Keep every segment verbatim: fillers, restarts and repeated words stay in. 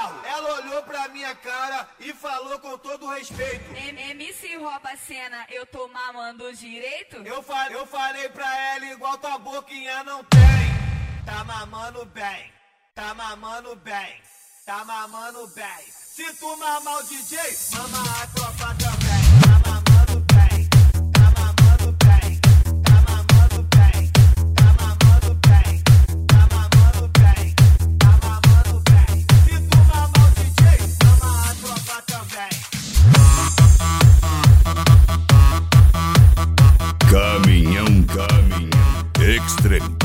carro. Ela olhou pra minha cara e falou com todo respeito: M C rouba a cena, eu tô mamando direito? Eu, fa eu falei pra ela igual tua boquinha não tem. Tá mamando bem, tá mamando bem, tá mamando bem. Se tu mamar o D J, mama a tropa também. Tá mamando bem, tá mamando bem, tá mamando bem, tá mamando bem, tá mamando bem, tá mamando bem. Se tu mamar o D J, mama a tropa também. Caminhão, caminhão, extreme.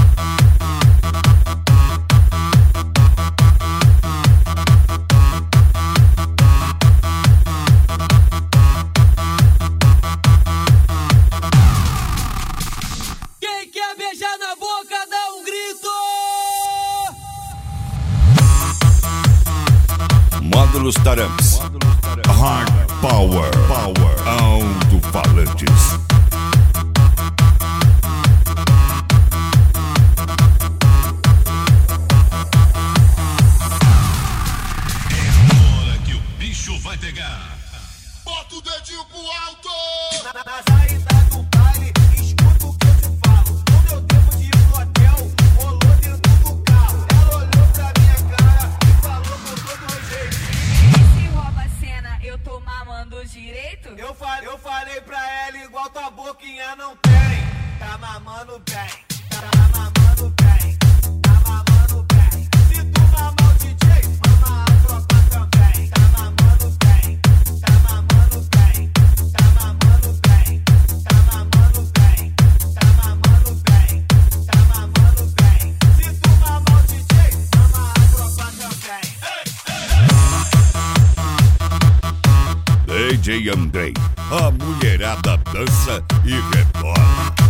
Quem quer beijar na boca, dá um grito! Módulos Taramps. Hard Power. Power. Alto-falantes. Que o bicho vai pegar. Bota o dedinho pro alto. Na, na saída do baile, escuta o que eu te falo. No meu tempo de ir pro hotel, rolou dentro do carro. Ela olhou pra minha cara e falou com todo jeito: M C rouba a cena, eu tô mamando direito? Eu, fa eu falei pra ela igual tua boquinha não tem. Tá mamando bem, tá, tá mamando bem, tá mamando bem. Se tu mamar o D J, mama a tropa também. Tá mamando bem, tá mamando bem, tá mamando bem, tá mamando bem, tá mamando bem, tá mamando bem. Se tu mamar o D J, mama a tropa também. D J Andrei. A mulherada dança e rebola.